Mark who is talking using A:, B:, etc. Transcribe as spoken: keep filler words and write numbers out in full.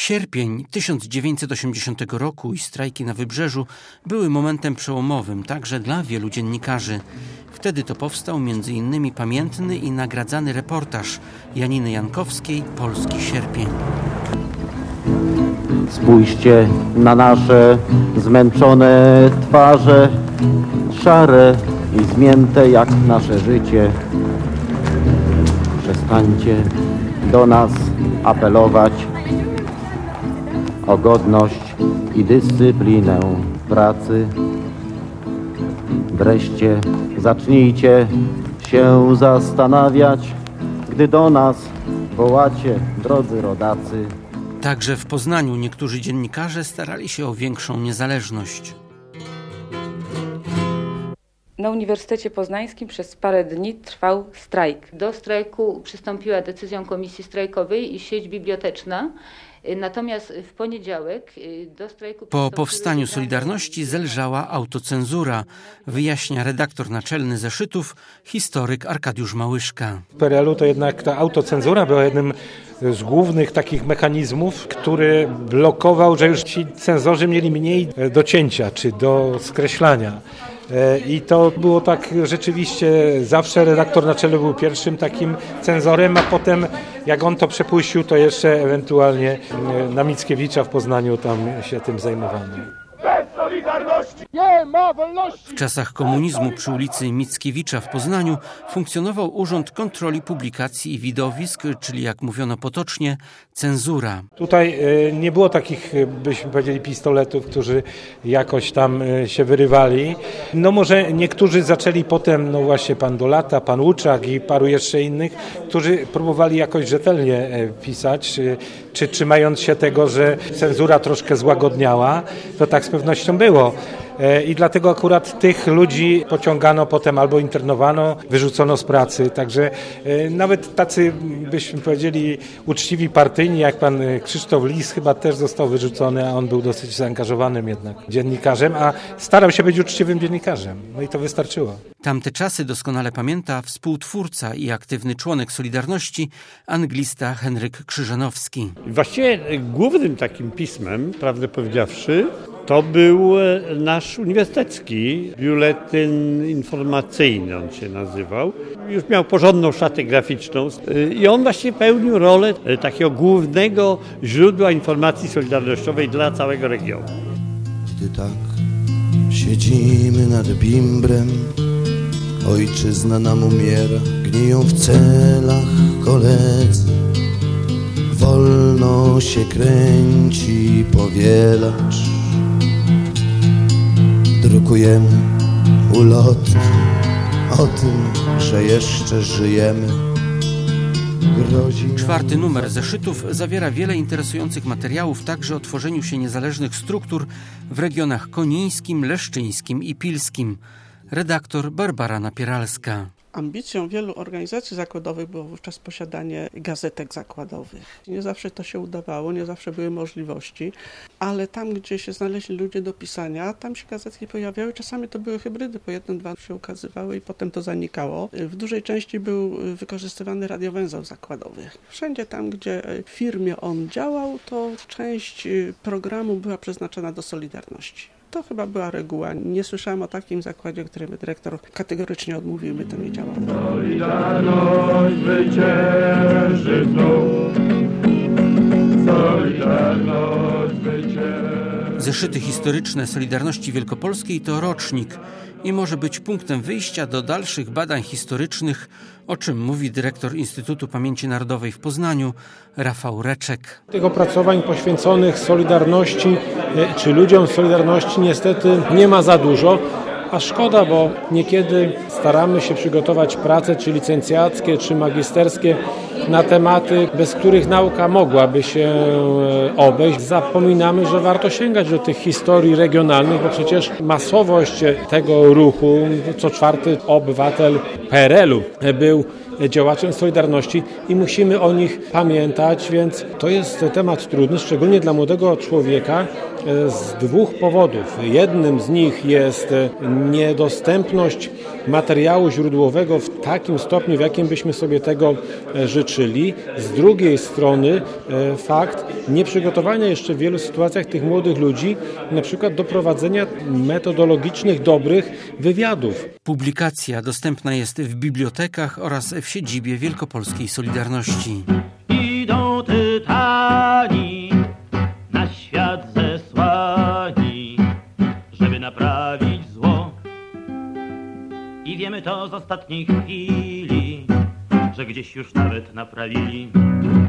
A: Sierpień tysiąc dziewięćset osiemdziesiątego roku i strajki na Wybrzeżu były momentem przełomowym także dla wielu dziennikarzy. Wtedy to powstał między innymi pamiętny i nagradzany reportaż Janiny Jankowskiej „Polski sierpień”.
B: Spójrzcie na nasze zmęczone twarze, szare i zmięte jak nasze życie. Przestańcie do nas apelować o godność i dyscyplinę pracy. Wreszcie zacznijcie się zastanawiać, gdy do nas wołacie, drodzy rodacy.
A: Także w Poznaniu niektórzy dziennikarze starali się o większą niezależność.
C: Na Uniwersytecie Poznańskim przez parę dni trwał strajk. Do strajku przystąpiła decyzją komisji strajkowej i sieć biblioteczna. Natomiast w poniedziałek do strajku...
A: Po powstaniu Solidarności zelżała autocenzura, wyjaśnia redaktor naczelny zeszytów, historyk Arkadiusz Małyszka.
D: W P R L u to jednak ta autocenzura była jednym z głównych takich mechanizmów, który blokował, że już ci cenzorzy mieli mniej do cięcia czy do skreślania. I to było tak rzeczywiście, zawsze redaktor naczelny był pierwszym takim cenzorem, a potem jak on to przepuścił, to jeszcze ewentualnie na Mickiewicza w Poznaniu tam się tym zajmowano.
E: Bez Solidarności nie ma wolności!
A: W czasach komunizmu przy ulicy Mickiewicza w Poznaniu funkcjonował Urząd Kontroli Publikacji i Widowisk, czyli jak mówiono potocznie, cenzura.
D: Tutaj nie było takich, byśmy powiedzieli, pistoletów, którzy jakoś tam się wyrywali. No może niektórzy zaczęli potem, no właśnie pan Dolata, pan Łuczak i paru jeszcze innych, którzy próbowali jakoś rzetelnie pisać, czy, czy trzymając się tego, że cenzura troszkę złagodniała, to tak z pewnością było. I dlatego akurat tych ludzi pociągano potem albo internowano, wyrzucono z pracy. Także nawet tacy, byśmy powiedzieli, uczciwi partyjni, jak pan Krzysztof Lis chyba też został wyrzucony, a on był dosyć zaangażowanym jednak dziennikarzem, a starał się być uczciwym dziennikarzem. No i to wystarczyło.
A: Tamte czasy doskonale pamięta współtwórca i aktywny członek Solidarności, anglista Henryk Krzyżanowski.
F: Właściwie głównym takim pismem, prawdę powiedziawszy, to był nasz uniwersytecki biuletyn informacyjny, on się nazywał. Już miał porządną szatę graficzną i on właśnie pełnił rolę takiego głównego źródła informacji solidarnościowej dla całego regionu.
G: Gdy tak siedzimy nad bimbrem, ojczyzna nam umiera, gniją w celach koledzy. Wolno się kręci powielacz. Drukujemy ulotki o tym, że jeszcze żyjemy. Grozi
A: Czwarty numer zeszytów zawiera wiele interesujących materiałów także o tworzeniu się niezależnych struktur w regionach konińskim, leszczyńskim i pilskim. Redaktor Barbara Napieralska.
H: Ambicją wielu organizacji zakładowych było wówczas posiadanie gazetek zakładowych. Nie zawsze to się udawało, nie zawsze były możliwości, ale tam, gdzie się znaleźli ludzie do pisania, tam się gazetki pojawiały. Czasami to były hybrydy, po jednym, dwa się ukazywały i potem to zanikało. W dużej części był wykorzystywany radiowęzeł zakładowy. Wszędzie tam, gdzie w firmie on działał, to część programu była przeznaczona do Solidarności. To chyba była reguła. Nie słyszałem o takim zakładzie, który by dyrektor kategorycznie odmówił, by to nie działało.
E: Solidarność zwycięży znów. Solidarność zwycięży.
A: Zeszyty historyczne Solidarności Wielkopolskiej to rocznik i może być punktem wyjścia do dalszych badań historycznych, o czym mówi dyrektor Instytutu Pamięci Narodowej w Poznaniu Rafał Reczek.
D: Tych opracowań poświęconych Solidarności czy ludziom Solidarności niestety nie ma za dużo, a szkoda, bo niekiedy staramy się przygotować prace czy licencjackie, czy magisterskie na tematy, bez których nauka mogłaby się obejść. Zapominamy, że warto sięgać do tych historii regionalnych, bo przecież masowość tego ruchu, co czwarty obywatel P R L u był działaczem Solidarności i musimy o nich pamiętać, więc to jest temat trudny, szczególnie dla młodego człowieka z dwóch powodów. Jednym z nich jest niedostępność materiału źródłowego w takim stopniu, w jakim byśmy sobie tego życzyli. Z drugiej strony fakt nieprzygotowania jeszcze w wielu sytuacjach tych młodych ludzi na przykład do prowadzenia metodologicznych, dobrych wywiadów.
A: Publikacja dostępna jest w bibliotekach oraz w siedzibie Wielkopolskiej Solidarności.
I: Idą tytani na świat zesłani, żeby naprawić zło. I wiemy to z ostatniej chwili, że gdzieś już nawet naprawili.